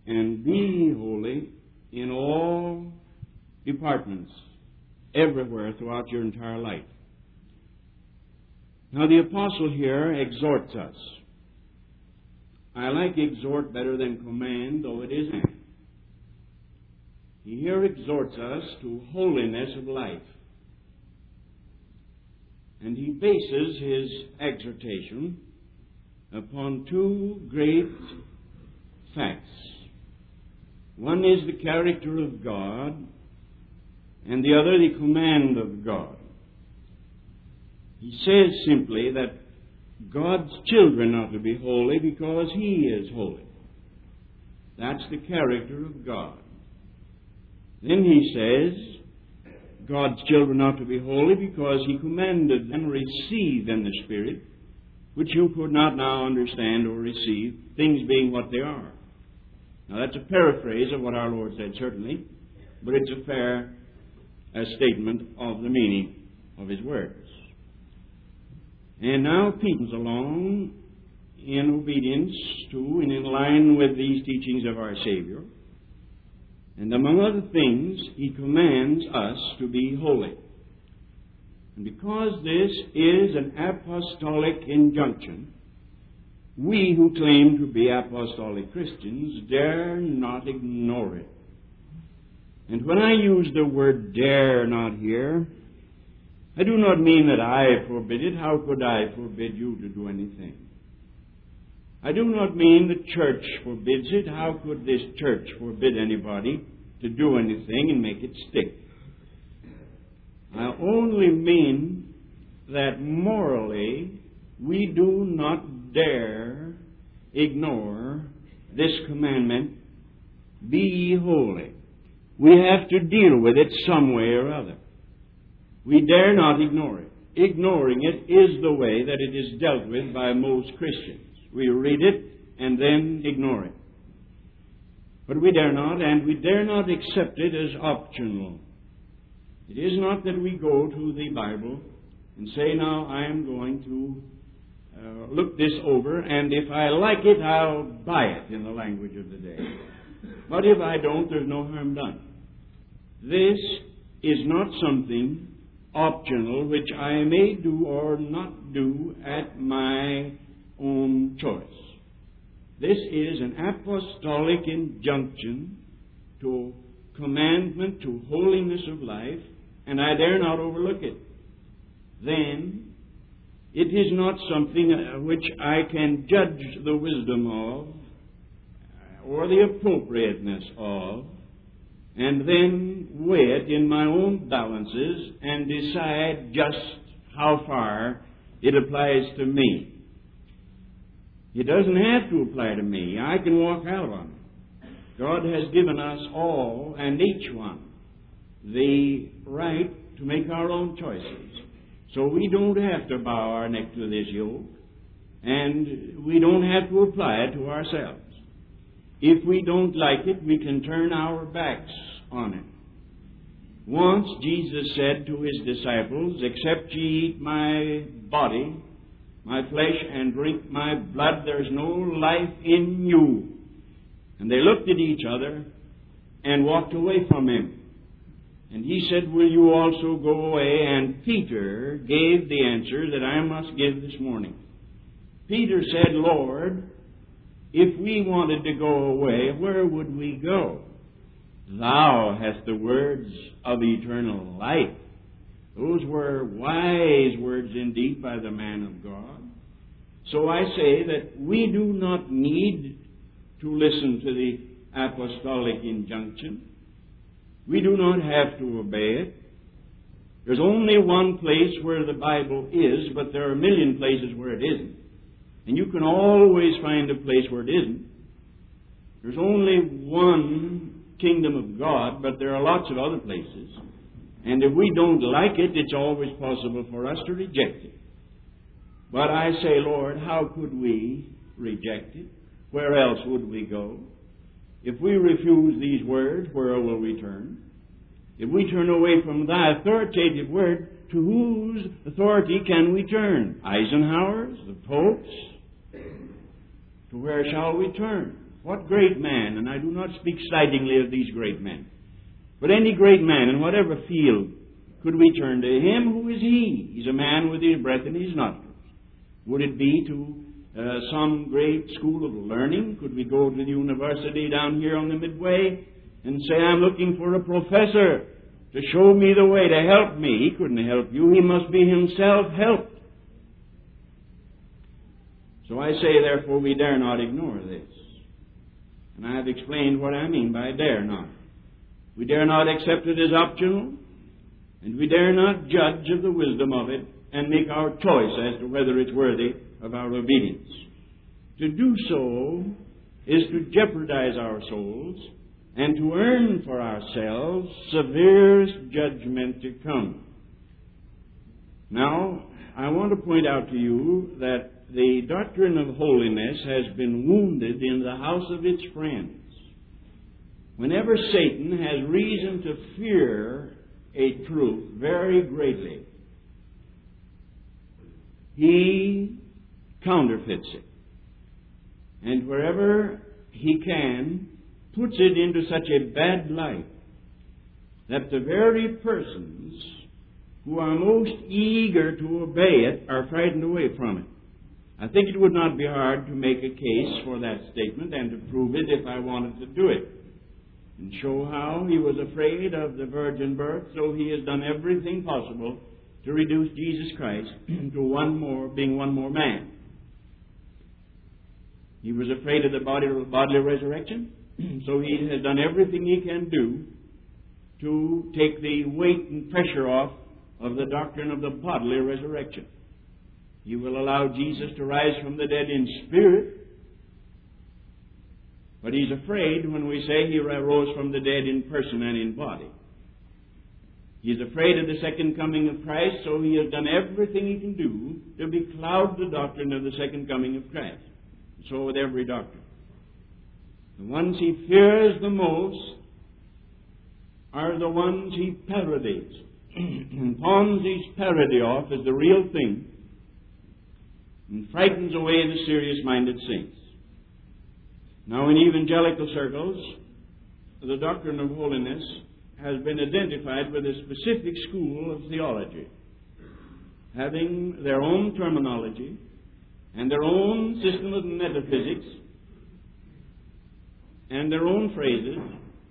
and be ye holy in all departments, everywhere throughout your entire life. Now the apostle here exhorts us. I like exhort better than command, though it is command. He here exhorts us to holiness of life. And he bases his exhortation upon two great facts. One is the character of God, and the other the command of God. He says simply that God's children are to be holy because He is holy. That's the character of God. Then he says God's children are to be holy because He commanded them to receive in the Spirit, which you could not now understand or receive, things being what they are. Now that's a paraphrase of what our Lord said, certainly, but it's a fair statement of the meaning of His words. And now Peter comes along in obedience to and in line with these teachings of our Savior. And among other things, he commands us to be holy. And because this is an apostolic injunction, we who claim to be apostolic Christians dare not ignore it. And when I use the word dare not here, I do not mean that I forbid it. How could I forbid you to do anything? I do not mean the church forbids it. How could this church forbid anybody to do anything and make it stick? I only mean that morally we do not dare ignore this commandment, be ye holy. We have to deal with it some way or other. We dare not ignore it. Ignoring it is the way that it is dealt with by most Christians. We read it and then ignore it. But we dare not, and we dare not accept it as optional. It is not that we go to the Bible and say, now I am going to look this over, and if I like it, I'll buy it, in the language of the day. But if I don't, there's no harm done. This is not something optional which I may do or not do at my own choice. This is an apostolic injunction to commandment, to holiness of life, and I dare not overlook it. Then, it is not something which I can judge the wisdom of or the appropriateness of, and then weigh it in my own balances and decide just how far it applies to me. It doesn't have to apply to me. I can walk out on it. God has given us all and each one the right to make our own choices. So we don't have to bow our neck to this yoke, and we don't have to apply it to ourselves. If we don't like it, we can turn our backs on it. Once Jesus said to His disciples, except ye eat my body, my flesh, and drink my blood, there's no life in you. And they looked at each other and walked away from Him. And He said, will you also go away? And Peter gave the answer that I must give this morning. Peter said, Lord, if we wanted to go away, where would we go? Thou hast the words of eternal life. Those were wise words indeed by the man of God. So I say that we do not need to listen to the apostolic injunction. We do not have to obey it. There's only one place where the Bible is, but there are a million places where it isn't. And you can always find a place where it isn't. There's only one kingdom of God, but there are lots of other places. And if we don't like it, it's always possible for us to reject it. But I say, Lord, how could we reject it? Where else would we go? If we refuse these words, where will we turn? If we turn away from Thy authoritative word, to whose authority can we turn? Eisenhower's? The Pope's? To where shall we turn? what great man, and I do not speak slightingly of these great men, but any great man in whatever field, could we turn to him? Who is he? He's a man with his breath in his nostrils. Would it be to some great school of learning? Could we go to the university down here on the Midway and say, I'm looking for a professor to show me the way, to help me? He couldn't help you. He must be himself helped. So I say, therefore, we dare not ignore this. And I have explained what I mean by dare not. We dare not accept it as optional, and we dare not judge of the wisdom of it and make our choice as to whether it's worthy of our obedience. To do so is to jeopardize our souls and to earn for ourselves severest judgment to come. Now, I want to point out to you that the doctrine of holiness has been wounded in the house of its friends. Whenever Satan has reason to fear a truth very greatly, he counterfeits it. And wherever he can, puts it into such a bad light that the very persons who are most eager to obey it are frightened away from it. I think it would not be hard to make a case for that statement and to prove it if I wanted to do it, and show how he was afraid of the virgin birth, so he has done everything possible to reduce Jesus Christ to being one more man. He was afraid of the bodily resurrection, so he has done everything he can do to take the weight and pressure off of the doctrine of the bodily resurrection. He will allow Jesus to rise from the dead in spirit, but he's afraid when we say he rose from the dead in person and in body. He's afraid of the second coming of Christ, so he has done everything he can do to becloud the doctrine of the second coming of Christ. So with every doctrine. The ones he fears the most are the ones he parodies and pawns his parody off as the real thing and frightens away the serious-minded saints. Now, in evangelical circles, the doctrine of holiness has been identified with a specific school of theology, having their own terminology and their own system of metaphysics and their own phrases.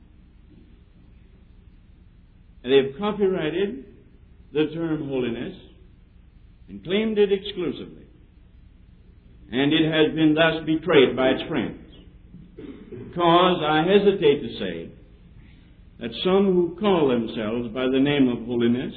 And they've copyrighted the term holiness and claimed it exclusively. And it has been thus betrayed by its friends. Because I hesitate to say that some who call themselves by the name of holiness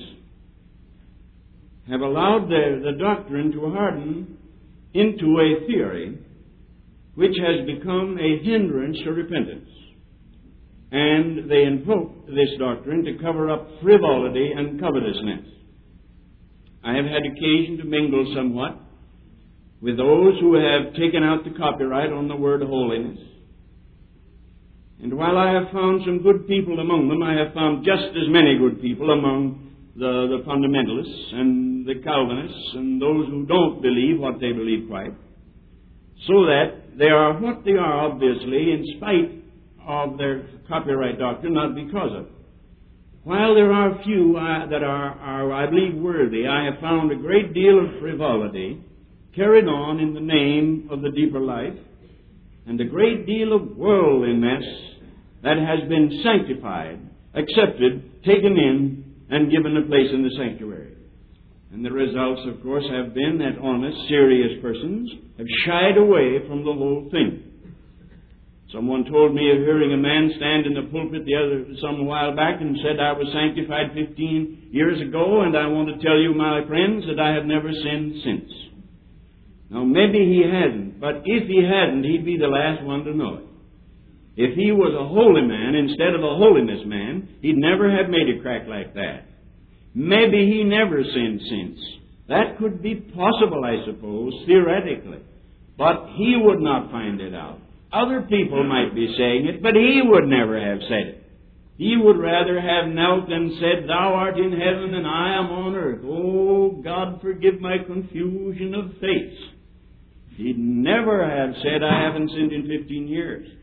have allowed the doctrine to harden into a theory which has become a hindrance to repentance. And they invoke this doctrine to cover up frivolity and covetousness. I have had occasion to mingle somewhat with those who have taken out the copyright on the word holiness. And while I have found some good people among them, I have found just as many good people among the fundamentalists and the Calvinists and those who don't believe what they believe quite. So that they are what they are, obviously, in spite of their copyright doctrine, not because of it. While there are few that are, I believe, worthy, I have found a great deal of frivolity carried on in the name of the deeper life, and a great deal of worldliness that has been sanctified, accepted, taken in, and given a place in the sanctuary. And the results, of course, have been that honest, serious persons have shied away from the whole thing. Someone told me of hearing a man stand in the pulpit some while back and said, I was sanctified 15 years ago, and I want to tell you, my friends, that I have never sinned since. Now, maybe he hadn't, but if he hadn't, he'd be the last one to know it. If he was a holy man instead of a holiness man, he'd never have made a crack like that. Maybe he never sinned since. That could be possible, I suppose, theoretically. But he would not find it out. Other people might be saying it, but he would never have said it. He would rather have knelt and said, Thou art in heaven and I am on earth. Oh, God, forgive my confusion of faith. He'd never have said, I haven't sinned in 15 years.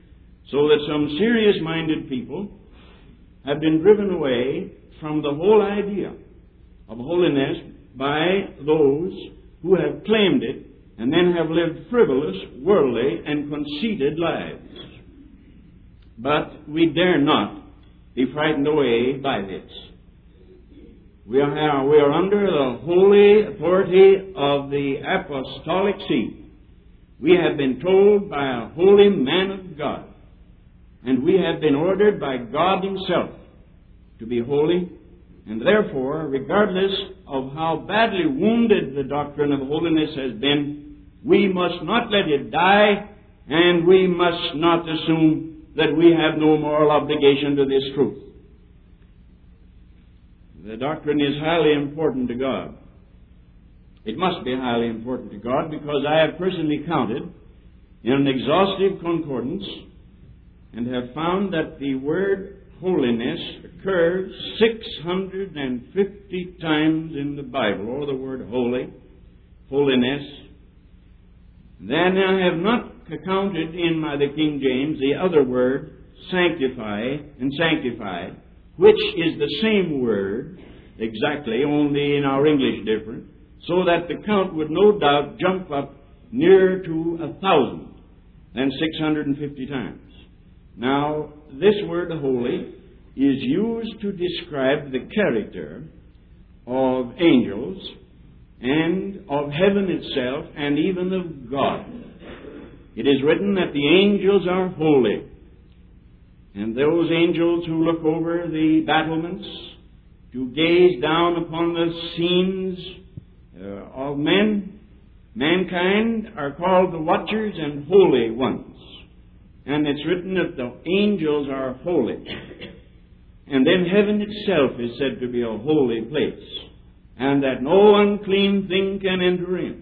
So that some serious-minded people have been driven away from the whole idea of holiness by those who have claimed it and then have lived frivolous, worldly, and conceited lives. But we dare not be frightened away by this. We are under the holy authority of the apostolic see. We have been told by a holy man of God, and we have been ordered by God Himself to be holy, and therefore, regardless of how badly wounded the doctrine of holiness has been, we must not let it die, and we must not assume that we have no moral obligation to this truth. The doctrine is highly important to God. It must be highly important to God because I have personally counted in an exhaustive concordance and have found that the word holiness occurs 650 times in the Bible, or the word holy, holiness. Then I have not counted in the King James the other word, sanctify and sanctified, which is the same word exactly, only in our English different, so that the count would no doubt jump up nearer to 1,000 than 650 times. Now, this word holy is used to describe the character of angels and of heaven itself and even of God. It is written that the angels are holy. And those angels who look over the battlements to gaze down upon the scenes of mankind are called the watchers and holy ones. And it's written that the angels are holy. And then heaven itself is said to be a holy place, and that no unclean thing can enter in.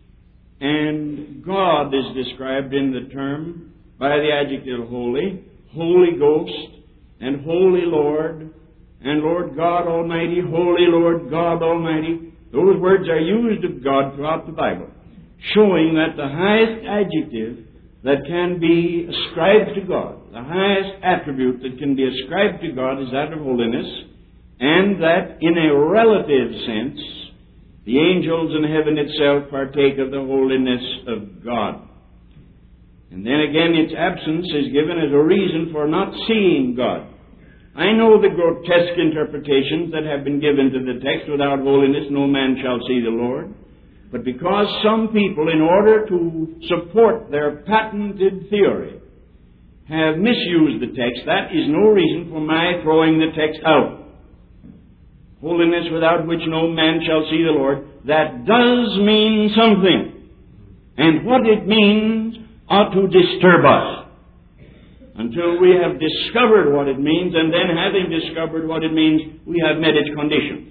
And God is described in the term by the adjective holy, Holy Ghost, and Holy Lord, and Lord God Almighty, Holy Lord God Almighty. Those words are used of God throughout the Bible, showing that the highest adjective that can be ascribed to God, the highest attribute that can be ascribed to God is that of holiness, and that in a relative sense, the angels in heaven itself partake of the holiness of God. And then again, its absence is given as a reason for not seeing God. I know the grotesque interpretations that have been given to the text, without holiness no man shall see the Lord. But because some people, in order to support their patented theory, have misused the text, that is no reason for my throwing the text out. Holiness without which no man shall see the Lord, that does mean something. And what it means ought to disturb us until we have discovered what it means, and then having discovered what it means, we have met its conditions.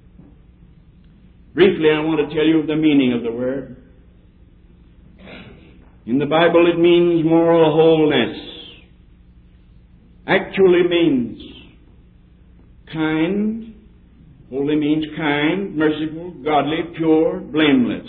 Briefly, I want to tell you the meaning of the word. In the Bible, it means moral wholeness. Actually means kind. Holy means kind, merciful, godly, pure, blameless.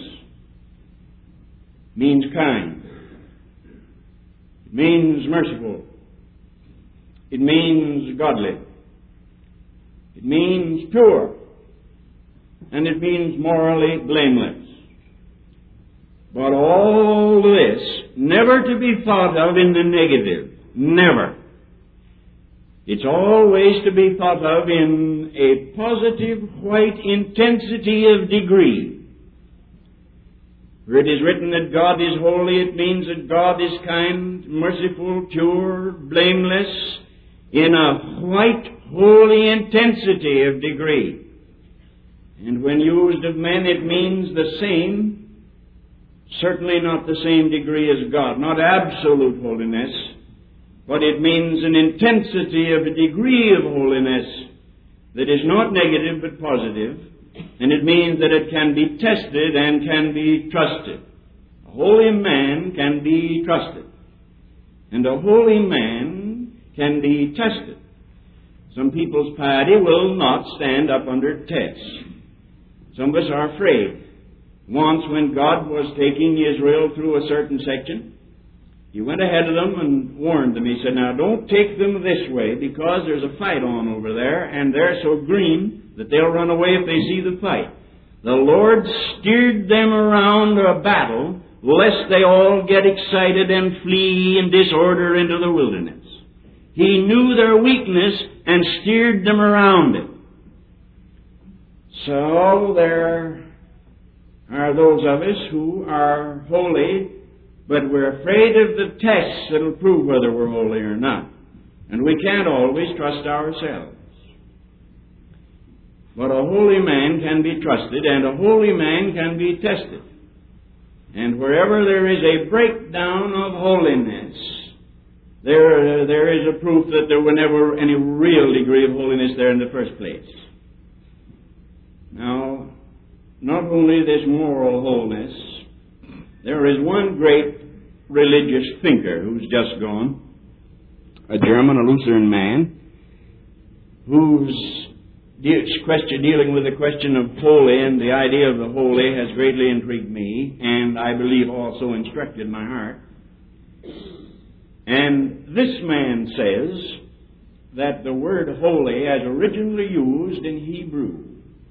Means kind. It means merciful. It means godly. It means pure. And it means morally blameless. But all this never to be thought of in the negative. Never. It's always to be thought of in a positive, white intensity of degree. Where it is written that God is holy, it means that God is kind, merciful, pure, blameless, in a white, holy intensity of degree. And when used of men, it means the same, certainly not the same degree as God, not absolute holiness, but it means an intensity of a degree of holiness that is not negative but positive, and it means that it can be tested and can be trusted. A holy man can be trusted, and a holy man can be tested. Some people's piety will not stand up under test. Some of us are afraid. Once when God was taking Israel through a certain section, He went ahead of them and warned them. He said, now don't take them this way because there's a fight on over there and they're so green that they'll run away if they see the fight. The Lord steered them around a battle lest they all get excited and flee in disorder into the wilderness. He knew their weakness and steered them around it. So there are those of us who are holy, but we're afraid of the tests that'll prove whether we're holy or not. And we can't always trust ourselves. But a holy man can be trusted, and a holy man can be tested. And wherever there is a breakdown of holiness, there is a proof that there was never any real degree of holiness there in the first place. Now, not only this moral wholeness, there is one great religious thinker who's just gone, a German, a Lutheran man, whose dealing with the question of holy and the idea of the holy has greatly intrigued me, and I believe also instructed my heart. And this man says that the word holy, as originally used in Hebrew,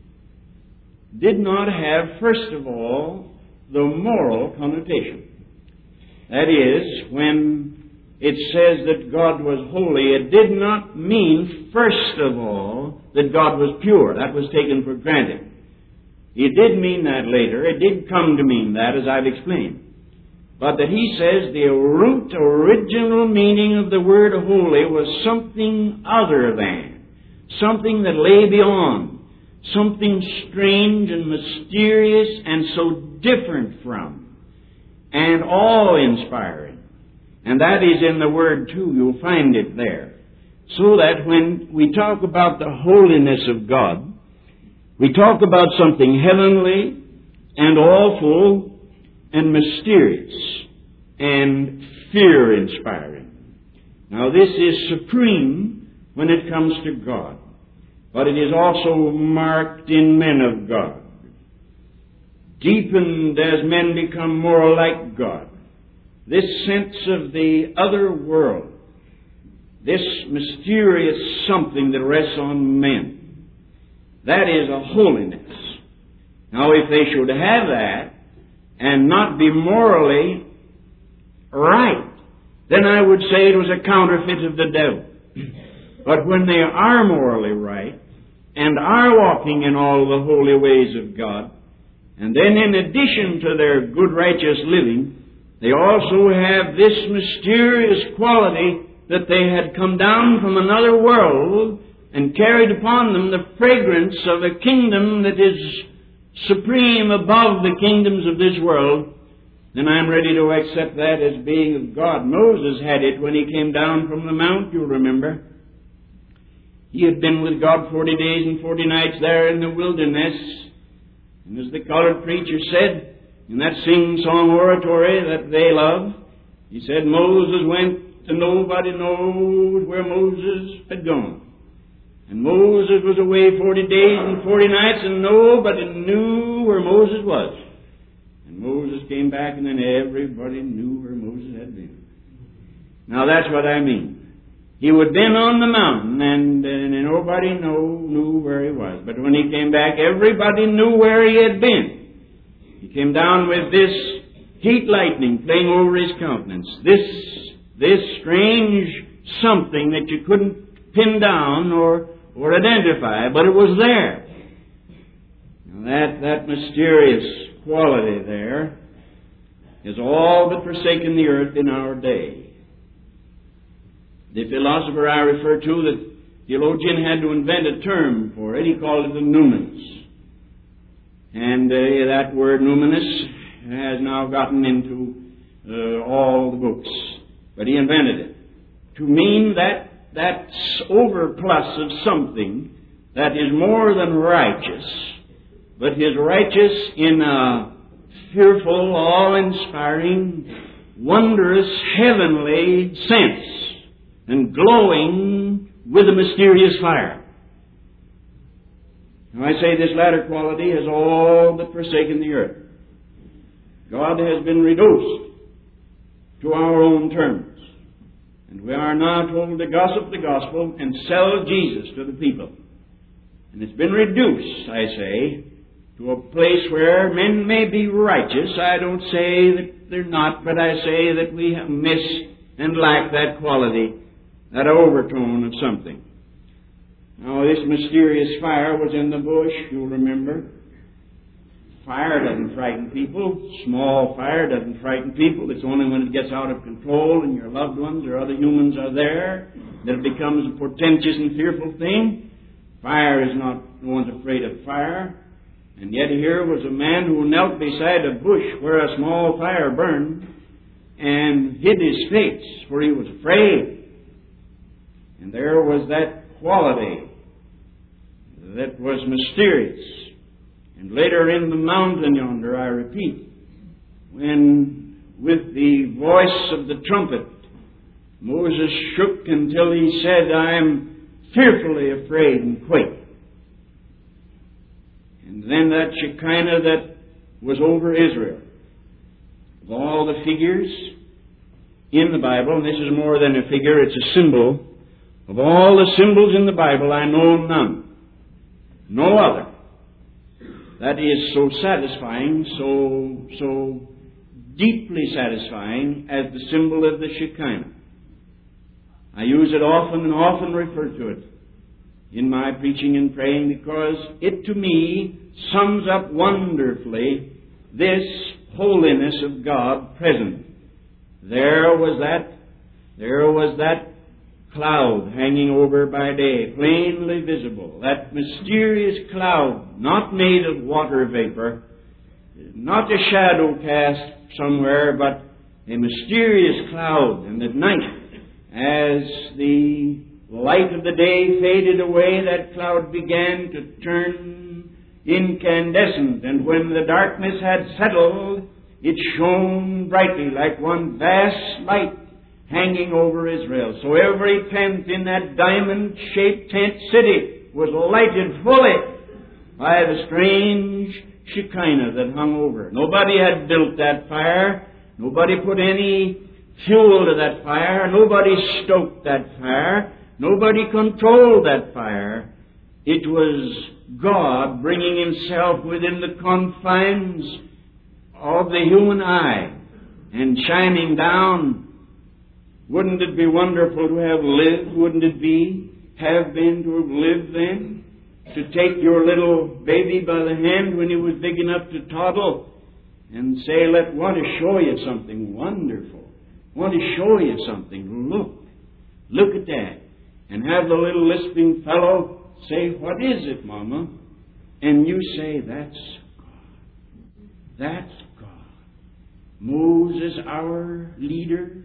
did not have, first of all, the moral connotation. That is, when it says that God was holy, it did not mean, first of all, that God was pure. That was taken for granted. It did mean that later. It did come to mean that, as I've explained. But that he says the root original meaning of the word holy was something other than, something that lay beyond, something strange and mysterious and so different from, and awe-inspiring. And that is in the word too. You'll find it there. So that when we talk about the holiness of God, we talk about something heavenly and awful and mysterious and fear-inspiring. Now this is supreme when it comes to God, but it is also marked in men of God, deepened as men become more like God. This sense of the other world, this mysterious something that rests on men, that is a holiness. Now, if they should have that and not be morally right, then I would say it was a counterfeit of the devil. But when they are morally right and are walking in all the holy ways of God, and then in addition to their good righteous living, they also have this mysterious quality that they had come down from another world and carried upon them the fragrance of a kingdom that is supreme above the kingdoms of this world, then I'm ready to accept that as being of God. Moses had it when he came down from the mount, you'll remember. He had been with God 40 days and 40 nights there in the wilderness. And as the colored preacher said, in that sing-song oratory that they love, he said, Moses went and nobody knows where Moses had gone. And Moses was away 40 days and 40 nights and nobody knew where Moses was. And Moses came back and then everybody knew where Moses had been. Now that's what I mean. He had been on the mountain and nobody knew where he was. But when he came back, everybody knew where he had been. He came down with this heat lightning playing over his countenance. This strange something that you couldn't pin down or identify, but it was there. Now that mysterious quality there has all but forsaken the earth in our day. The philosopher I refer to, the theologian had to invent a term for it. He called it the numinous. And that word numinous has now gotten into all the books. But he invented it to mean that overplus of something that is more than righteous, but is righteous in a fearful, awe-inspiring, wondrous, heavenly sense, and glowing with a mysterious fire. Now I say this latter quality has all but forsaken the earth. God has been reduced to our own terms. And we are now told to gossip the gospel and sell Jesus to the people. And it's been reduced, I say, to a place where men may be righteous. I don't say that they're not, but I say that we have missed and lack that quality, that overtone of something. Now, this mysterious fire was in the bush, you'll remember. Fire doesn't frighten people. Small fire doesn't frighten people. It's only when it gets out of control and your loved ones or other humans are there that it becomes a portentous and fearful thing. Fire is not, no one's afraid of fire. And yet here was a man who knelt beside a bush where a small fire burned and hid his face, for he was afraid. And there was that quality that was mysterious. And later in the mountain yonder, I repeat, when with the voice of the trumpet, Moses shook until he said, I am fearfully afraid and quake. And then that Shekinah that was over Israel. Of all the figures in the Bible, and this is more than a figure, it's a symbol. Of all the symbols in the Bible, I know none. No other. That is so satisfying, so deeply satisfying as the symbol of the Shekinah. I use it often and often refer to it in my preaching and praying because it to me sums up wonderfully this holiness of God present. There was that cloud hanging over by day, plainly visible. That mysterious cloud, not made of water vapor, not a shadow cast somewhere, but a mysterious cloud. And at night, as the light of the day faded away, that cloud began to turn incandescent. And when the darkness had settled, it shone brightly like one vast light hanging over Israel. So every tent in that diamond-shaped tent city was lighted fully by the strange Shekinah that hung over. Nobody had built that fire. Nobody put any fuel to that fire. Nobody stoked that fire. Nobody controlled that fire. It was God bringing Himself within the confines of the human eye and shining down. Wouldn't it be wonderful to have lived? Wouldn't it have been to have lived then? To take your little baby by the hand when he was big enough to toddle and say, want to show you something wonderful. Want to show you something. Look at that. And have the little lisping fellow say, what is it, Mama? And you say, that's God. That's God. Moses, our leader,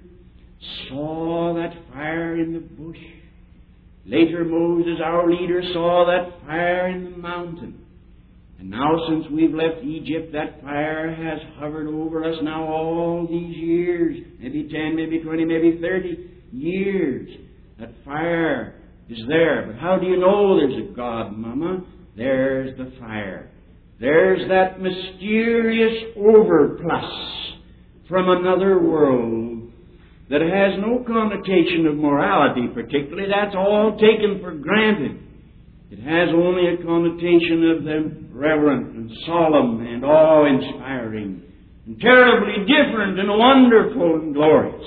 saw that fire in the bush. Later, Moses, our leader, saw that fire in the mountain. And now, since we've left Egypt, that fire has hovered over us now all these years. Maybe 10, maybe 20, maybe 30 years. That fire is there. But how do you know there's a God, Mama? There's the fire. There's that mysterious overplus from another world that has no connotation of morality particularly. That's all taken for granted. It has only a connotation of the reverent and solemn and awe-inspiring and terribly different and wonderful and glorious.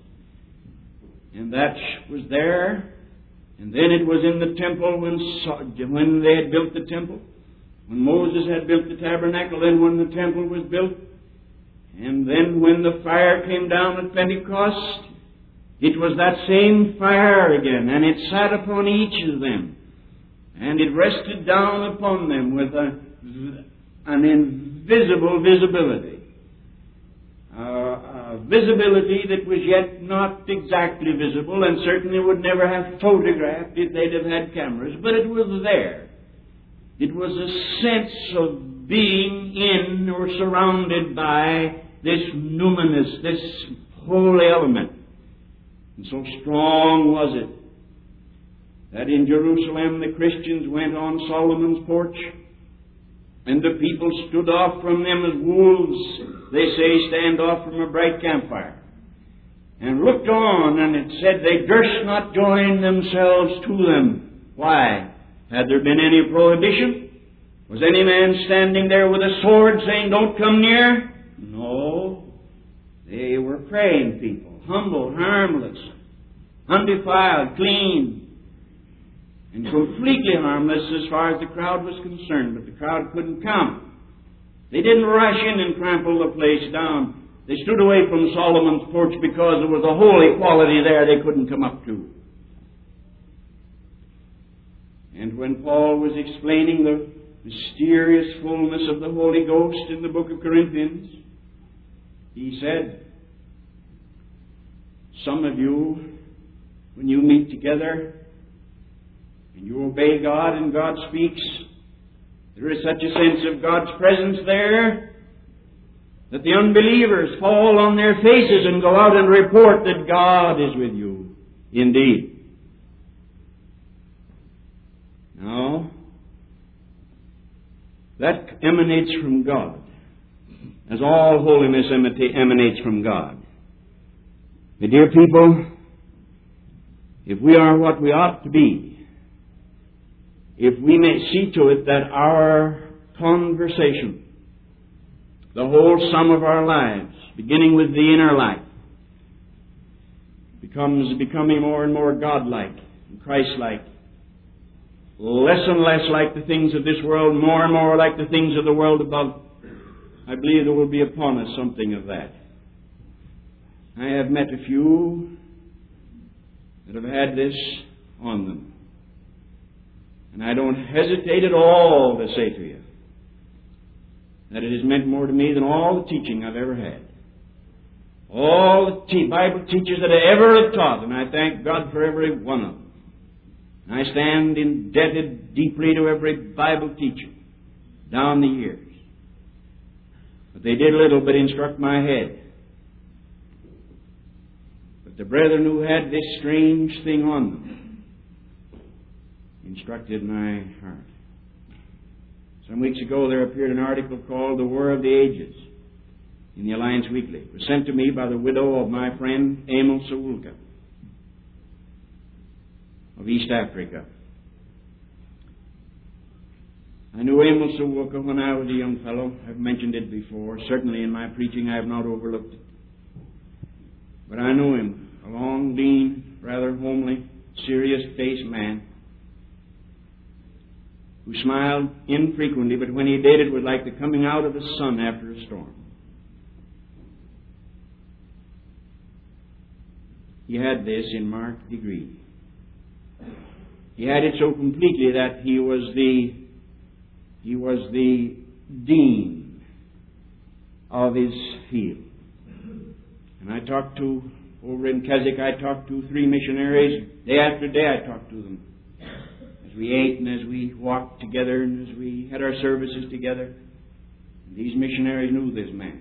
And that was there. And then it was in the temple when they had built the temple. When Moses had built the tabernacle, then when the temple was built. And then when the fire came down at Pentecost, it was that same fire again, and it sat upon each of them, and it rested down upon them with an invisible visibility. A visibility that was yet not exactly visible, and certainly would never have photographed if they'd have had cameras, but it was there. It was a sense of being in or surrounded by this numinous, this holy element. And so strong was it that in Jerusalem the Christians went on Solomon's porch, and the people stood off from them as wolves, they say, stand off from a bright campfire. and looked on, and it said they durst not join themselves to them. Why? Had there been any prohibition? Was any man standing there with a sword saying, don't come near? No. They were praying people, humble, harmless, undefiled, clean, and completely harmless as far as the crowd was concerned, but the crowd couldn't come. They didn't rush in and trample the place down. They stood away from Solomon's porch because there was a holy quality there they couldn't come up to. And when Paul was explaining the mysterious fullness of the Holy Ghost in the book of Corinthians, he said, some of you, when you meet together and you obey God and God speaks, there is such a sense of God's presence there that the unbelievers fall on their faces and go out and report that God is with you indeed. Now, that emanates from God, as all holiness emanates from God. My dear people, if we are what we ought to be, if we may see to it that our conversation, the whole sum of our lives, beginning with the inner life, becoming more and more God-like and Christ-like, less and less like the things of this world, more and more like the things of the world above, I believe there will be upon us something of that. I have met a few that have had this on them. And I don't hesitate at all to say to you that it has meant more to me than all the teaching I've ever had. All the Bible teachers that I ever have taught, and I thank God for every one of them. I stand indebted deeply to every Bible teacher down the years. But they did little but instruct my head. But the brethren who had this strange thing on them instructed my heart. Some weeks ago there appeared an article called The War of the Ages in the Alliance Weekly. It was sent to me by the widow of my friend Emil Sawulka of East Africa. I knew Emil Sawulka when I was a young fellow. I've mentioned it before. Certainly in my preaching I have not overlooked it. But I knew him, a long, lean, rather homely, serious-faced man who smiled infrequently, but when he did, it was like the coming out of the sun after a storm. He had this in marked degree. He had it so completely that he was the dean of his field. And I talked to, over in Keswick, I talked to 3 missionaries. Day after day I talked to them. As we ate and as we walked together and as we had our services together. And these missionaries knew this man.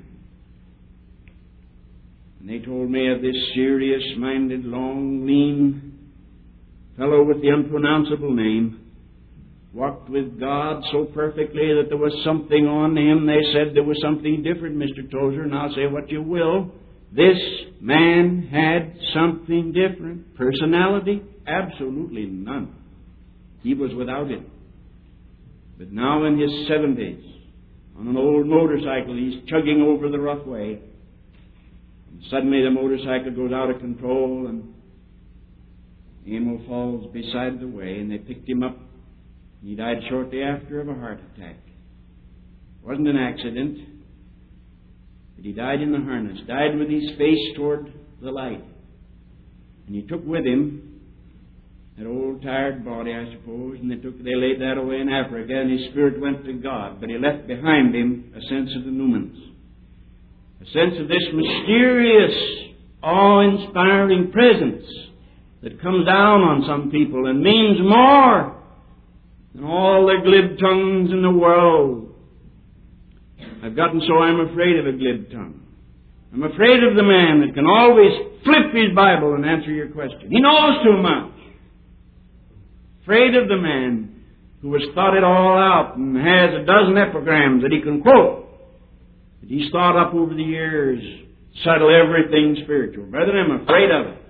And they told me of this serious-minded, long, lean fellow with the unpronounceable name, walked with God so perfectly that there was something on him. They said there was something different, Mr. Tozer, and I'll say what you will. This man had something different. Personality? Absolutely none. He was without it. But now in his 70s, on an old motorcycle, he's chugging over the rough way. And suddenly the motorcycle goes out of control and Emil falls beside the way, and they picked him up. He died shortly after of a heart attack. It wasn't an accident, but he died in the harness, died with his face toward the light. And he took with him that old tired body, I suppose, and they laid that away in Africa, and his spirit went to God. But he left behind him a sense of the numinous, a sense of this mysterious, awe-inspiring presence that comes down on some people and means more than all the glib tongues in the world. I've gotten so I'm afraid of a glib tongue. I'm afraid of the man that can always flip his Bible and answer your question. He knows too much. Afraid of the man who has thought it all out and has a dozen epigrams that he can quote, that he's thought up over the years, settle everything spiritual. Brethren, I'm afraid of it.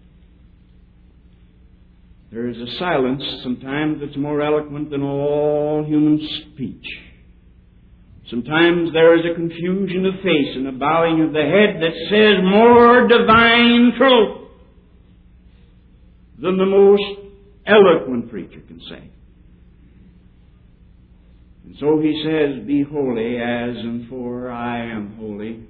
There is a silence sometimes that's more eloquent than all human speech. Sometimes there is a confusion of face and a bowing of the head that says more divine truth than the most eloquent preacher can say. And so he says, be holy as and for I am holy.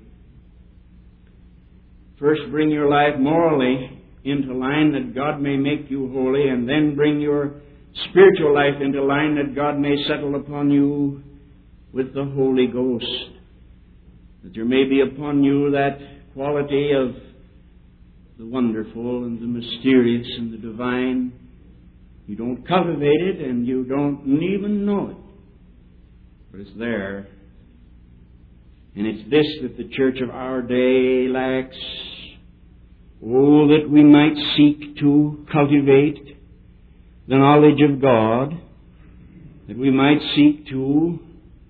First bring your life morally into line that God may make you holy, and then bring your spiritual life into line that God may settle upon you with the Holy Ghost. That there may be upon you that quality of the wonderful and the mysterious and the divine. You don't cultivate it and you don't even know it. But it's there. And it's this that the church of our day lacks. Oh, that we might seek to cultivate the knowledge of God, that we might seek to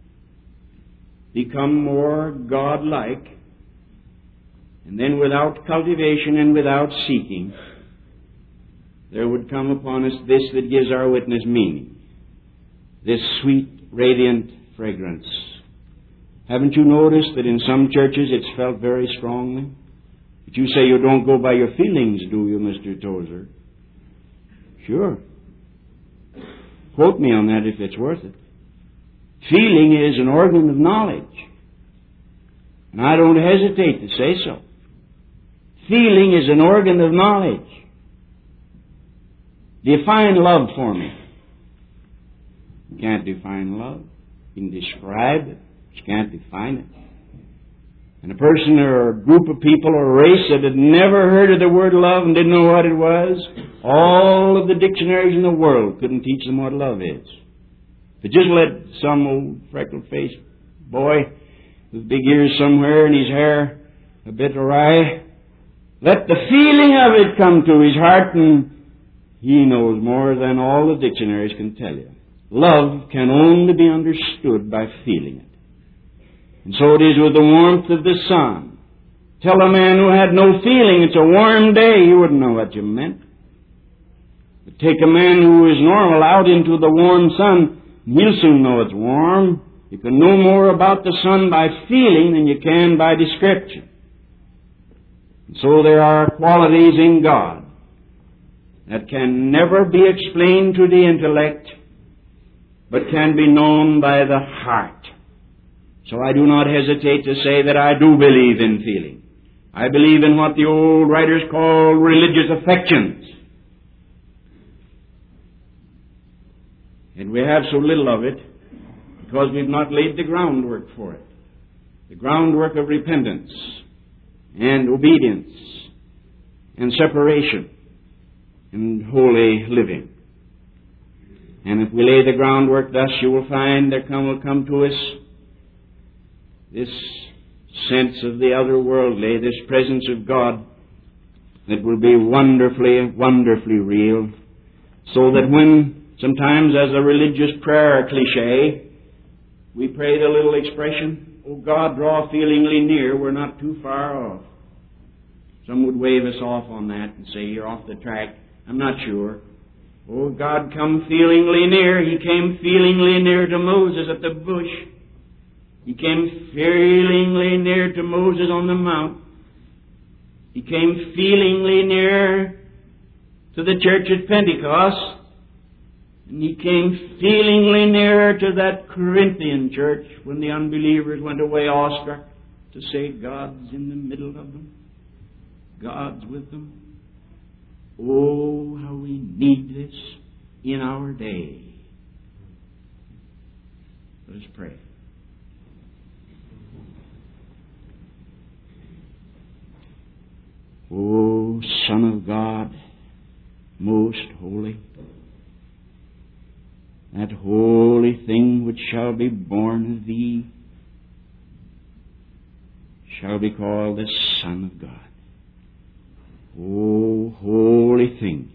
become more God-like, and then without cultivation and without seeking, there would come upon us this that gives our witness meaning, this sweet, radiant fragrance. Haven't you noticed that in some churches it's felt very strongly? But you say you don't go by your feelings, do you, Mr. Tozer? Sure. Quote me on that if it's worth it. Feeling is an organ of knowledge. And I don't hesitate to say so. Feeling is an organ of knowledge. Define love for me. You can't define love. You can describe it, but you can't define it. And a person or a group of people or a race that had never heard of the word love and didn't know what it was, all of the dictionaries in the world couldn't teach them what love is. But just let some old freckled-faced boy with big ears somewhere and his hair a bit awry, let the feeling of it come to his heart, and he knows more than all the dictionaries can tell you. Love can only be understood by feeling it. And so it is with the warmth of the sun. Tell a man who had no feeling it's a warm day, he wouldn't know what you meant. But take a man who is normal out into the warm sun, and he'll soon know it's warm. You can know more about the sun by feeling than you can by description. And so there are qualities in God that can never be explained to the intellect, but can be known by the heart. So I do not hesitate to say that I do believe in feeling. I believe in what the old writers call religious affections. And we have so little of it because we've not laid the groundwork for it. The groundwork of repentance and obedience and separation and holy living. And if we lay the groundwork thus, you will find there will come to us this sense of the otherworldly, this presence of God that will be wonderfully, wonderfully real, so that when sometimes as a religious prayer cliche, we pray the little expression, "Oh God, draw feelingly near," we're not too far off. Some would wave us off on that and say, "You're off the track." I'm not sure. Oh God, come feelingly near. He came feelingly near to Moses at the bush. He came feelingly near to Moses on the mount. He came feelingly near to the church at Pentecost. And he came feelingly near to that Corinthian church when the unbelievers went away awestruck to say, God's in the middle of them. God's with them. Oh, how we need this in our day. Let us pray. O Son of God, most holy, that holy thing which shall be born of thee shall be called the Son of God. O holy thing,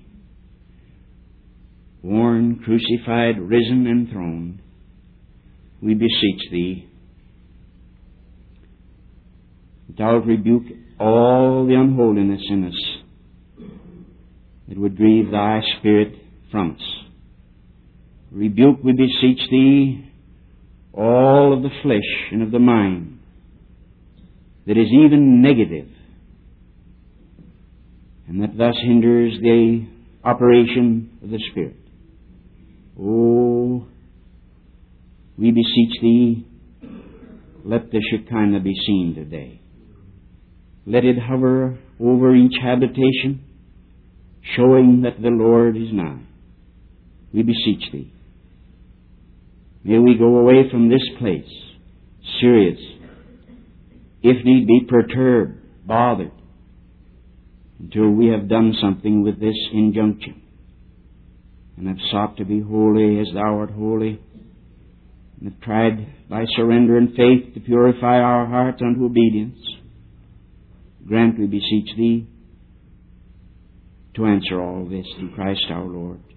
born, crucified, risen, and throned, we beseech thee, that Thou wilt rebuke all the unholiness in us that would grieve Thy Spirit from us. Rebuke, we beseech Thee, all of the flesh and of the mind that is even negative, and that thus hinders the operation of the Spirit. Oh, we beseech Thee, let the Shekinah be seen today. Let it hover over each habitation, showing that the Lord is nigh. We beseech Thee. May we go away from this place serious, if need be perturbed, bothered, until we have done something with this injunction, and have sought to be holy as Thou art holy, and have tried by surrender and faith to purify our hearts unto obedience. Grant, we beseech Thee, to answer all this through Christ our Lord.